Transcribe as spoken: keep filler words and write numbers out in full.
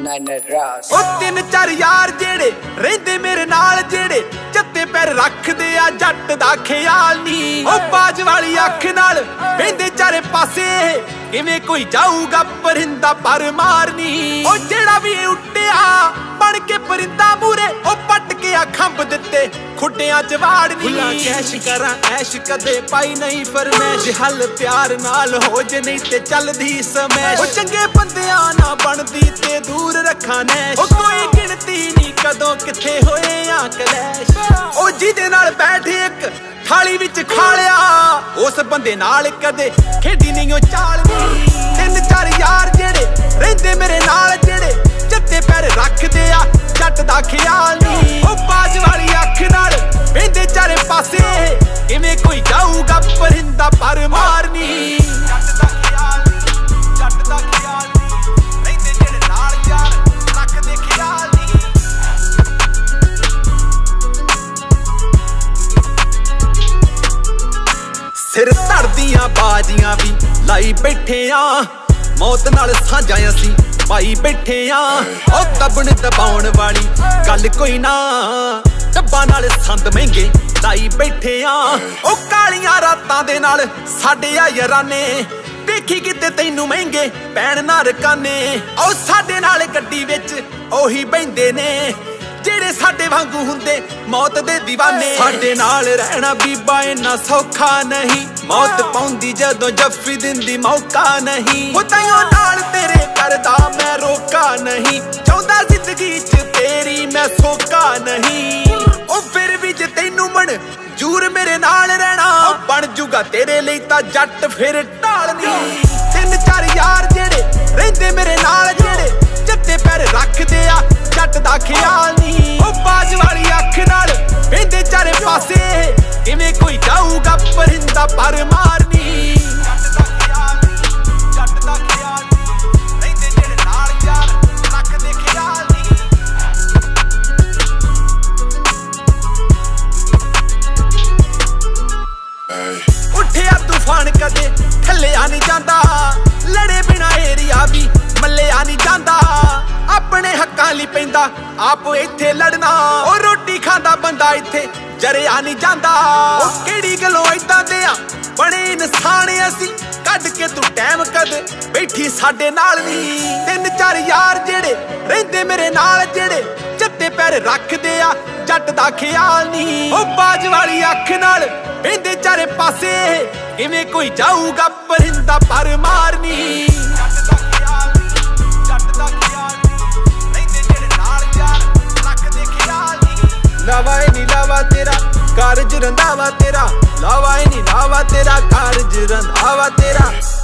ओ तीन चार यार जेड़े रहिंदे मेरे नाल जेड़े जत्ते पैर रखदे आ जट दा ख्याल नी। ओ बाज वाली अख नाल वेंदे चारे पासे किवें कोई जाऊगा परिंदा पर मारनी। ओ जेड़ा भी उड्डिया बन के परिंदा मूरे ओ पट के आ खंभ दित्ते खुड्डियां च वाड़नी। खुला कैश करा ऐश कदे पाई नहीं फरमैश हल प्यार नाल हो जे नहीं ते चलदी समैश। ओ चंगे बंदियां ना बनदी ते दूर रखा नैश। ओ कोई गिनती नहीं कदों किथे होए आ कलैश। ओ जिहदे नाल बैठे इक थाली विच खा लिया उस बंदे नाल कदे खेडी नहीं ओ चालनी। तीन चार यार जेड़े रहिंदे मेरे नाल जेड़े जत्ते पैर रखदे आ जट दा ख्याल नी। ओ बाज वाली अख नाल वेंदे चारे पासे किवें कोई जाऊगा परिंदा पर मारनी। जट दा ख्याल नी जट दा ख्याल नी रहिंदे जेड़े नाल यार रखदे ख्याल नी। सिर धड़दियां बाजियां भी लाई बैठे आ मौत नाल सांझां असीं पाई बैठे आ। ओ दबण दबाउण वाली गल कोई ना डब्बा नाल संद महंगे लाई बैठे आ। ओ कालियां रातां दे नाल साडे आ याराने देखी किते तैनू महंगे पैण ना रकाने। ओ साडे नाल गड्डी विच ओही बहिंदे ने जेड़े साडे वांगू हुंदे मौत दे दीवाने। साडे नाल रहना बीबा इन्ना सौखा नहीं मौत पाउंदी जदों जफ्फी दिंदी मौका नहीं। ओ ताइयों नाल तेरे करदा मैं रोका नहीं चाहुंदा जिंदगी च तेरी मैं सोका नहीं। ओ फिर भी जे तैनू मन जूर मेरे नाल रहना बन जूगा तेरे लई तां जट फिर ढाल नहीं। तीन चार यार जेड़े रहिंदे मेरे नाल जेड़े जत्ते पैर रखदे आ जट दा ख्याल नी। ओ बाज वाली अख नाल वेंदे चारे पासे किवें कोई जाऊगा परिंदा पर मारनी। जट दा ख्याल नी जट दा ख्याल नी रहिंदे जेड़े नाल यार रखदे ख्याल नी। उठिया तूफान कदे थल्लिया नहीं जांदा लड़े बिना एरिया भी मल्लिया नहीं जांदा। अपने हक्कां लई पैंदा आप इत्थे लड़ना ओ रोटी खांदा बंदा इत्थे जरिया नहीं जांदा। ओ केड़ी गल्लों इदां दे आ बड़े इंसान असीं कढ के तू टैम कद बैठी साडे नाल नी। तीन चार यार जेड़े रहिंदे मेरे नाल जेड़े जत्ते पैर रखदे आ जट दा ख्याल नी। ओ बाज वाली अख नाल वेंदे चारे पासे किवें कोई जाऊगा परिंदा पर मारनी। जट दा ख्याल नी जट दा ख्याल नी रहिंदे जेड़े नाल यार रखदे ख्याल नी। लावा ए नी लावा तेरा कारज रंधावा तेरा लावा ए नी लावा तेरा कारज रंधावा तेरा।